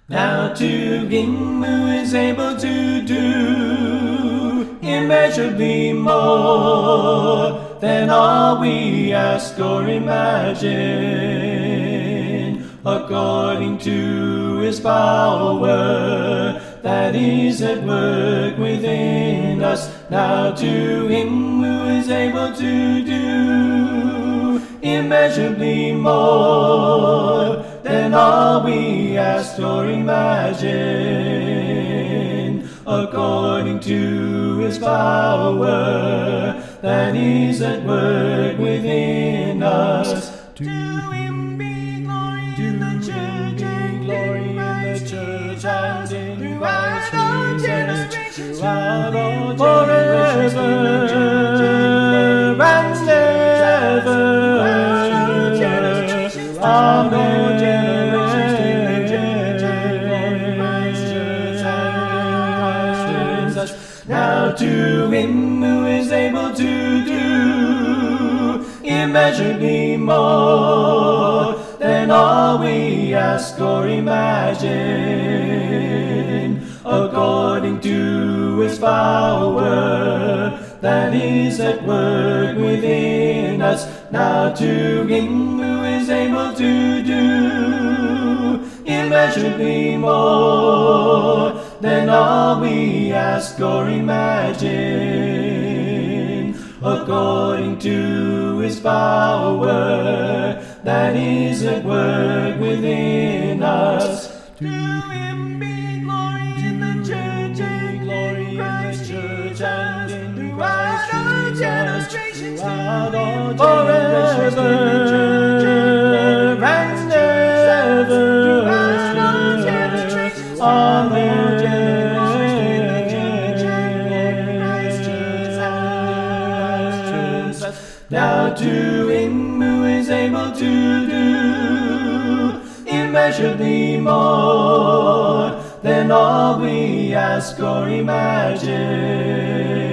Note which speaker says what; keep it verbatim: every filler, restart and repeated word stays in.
Speaker 1: Now to Him who is able to do immeasurably more than all we ask or imagine, according to His power that is at work within us. Now to Him who is able to do immeasurably more than all we ask or imagine, according to His power that is at work within us.
Speaker 2: To Him be glory in the church and
Speaker 1: glory in the church and in Christ Jesus, throughout all generations, forever and ever. Amen. Now to Him who is able to do immeasurably more than all we ask or imagine, according to His power that is at work within us. Now to Him who is able to do immeasurably more than all we ask or imagine, according to His power that is at work within us.
Speaker 2: To Him be glory in the church and
Speaker 1: glory in the church and in Christ Jesus, throughout all generations, forever and ever. Amen. Now to Him who is able to do immeasurably more than all we ask or imagine,